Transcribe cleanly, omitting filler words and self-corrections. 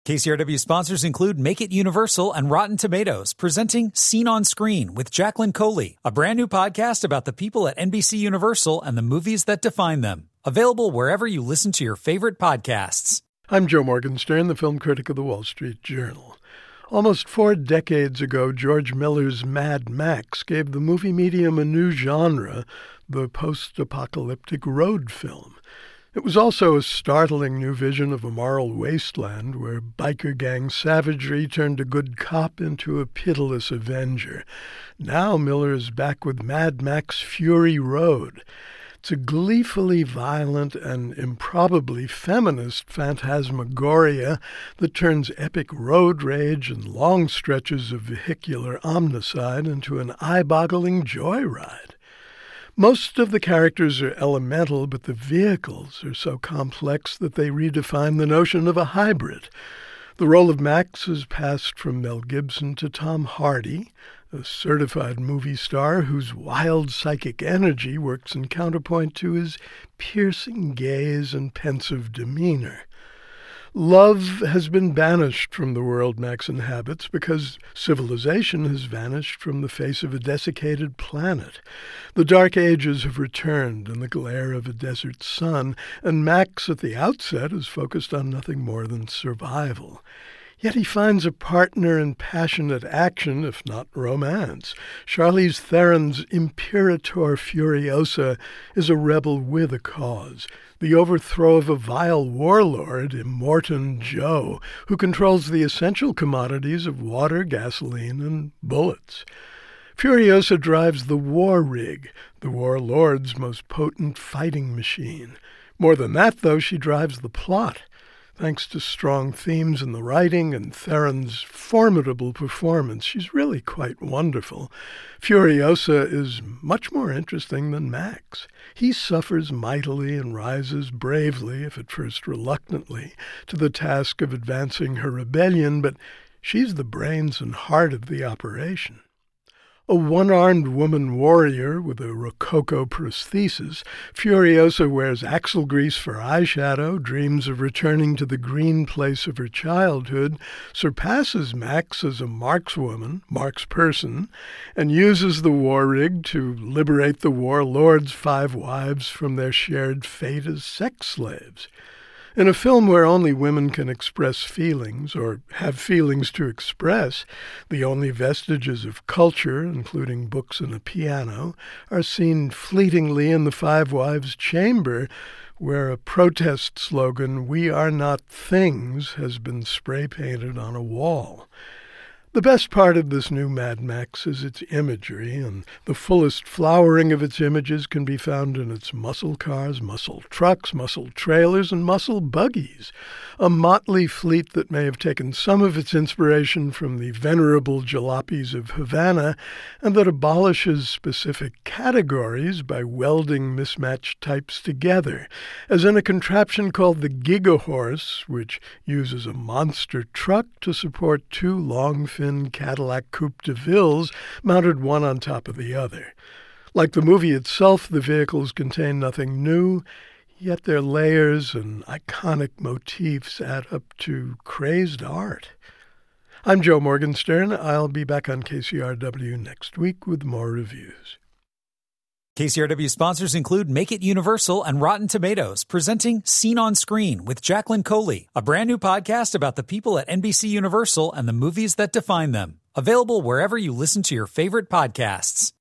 KCRW sponsors include Make It Universal and Rotten Tomatoes, presenting Scene on Screen with Jacqueline Coley, a brand new podcast about the people at NBC Universal and the movies that define them. Available wherever you listen to your favorite podcasts. I'm Joe Morgenstern, the film critic of the Wall Street Journal. Almost 4 decades ago, George Miller's Mad Max gave the movie medium a new genre, the post-apocalyptic road film. It was also a startling new vision of a moral wasteland where biker gang savagery turned a good cop into a pitiless avenger. Now Miller is back with Mad Max Fury Road. It's a gleefully violent and improbably feminist phantasmagoria that turns epic road rage and long stretches of vehicular omnicide into an eye-boggling joyride. Most of the characters are elemental, but the vehicles are so complex that they redefine the notion of a hybrid. The role of Max has passed from Mel Gibson to Tom Hardy, a certified movie star whose wild psychic energy works in counterpoint to his piercing gaze and pensive demeanor. Love has been banished from the world Max inhabits because civilization has vanished from the face of a desiccated planet. The Dark Ages have returned in the glare of a desert sun, and Max at the outset is focused on nothing more than survival. Yet he finds a partner in passionate action, if not romance. Charlize Theron's Imperator Furiosa is a rebel with a cause, the overthrow of a vile warlord, Immortan Joe, who controls the essential commodities of water, gasoline, and bullets. Furiosa drives the war rig, the warlord's most potent fighting machine. More than that, though, she drives the plot. Thanks to strong themes in the writing and Theron's formidable performance, she's really quite wonderful. Furiosa is much more interesting than Max. He suffers mightily and rises bravely, if at first reluctantly, to the task of advancing her rebellion, but she's the brains and heart of the operation. A one-armed woman warrior with a Rococo prosthesis, Furiosa wears axle grease for eyeshadow, dreams of returning to the green place of her childhood, surpasses Max as a markswoman, marksperson, and uses the war rig to liberate the warlord's 5 wives from their shared fate as sex slaves. In a film where only women can express feelings, or have feelings to express, the only vestiges of culture, including books and a piano, are seen fleetingly in the 5 wives' chamber, where a protest slogan, "We are not things," has been spray-painted on a wall. The best part of this new Mad Max is its imagery, and the fullest flowering of its images can be found in its muscle cars, muscle trucks, muscle trailers, and muscle buggies, a motley fleet that may have taken some of its inspiration from the venerable jalopies of Havana, and that abolishes specific categories by welding mismatched types together, as in a contraption called the Gigahorse, which uses a monster truck to support 2 long Cadillac Coupe de Villes mounted one on top of the other. Like the movie itself, the vehicles contain nothing new, yet their layers and iconic motifs add up to crazed art. I'm Joe Morgenstern. I'll be back on KCRW next week with more reviews. KCRW sponsors include Make It Universal and Rotten Tomatoes, presenting Scene on Screen with Jacqueline Coley, a brand new podcast about the people at NBC Universal and the movies that define them. Available wherever you listen to your favorite podcasts.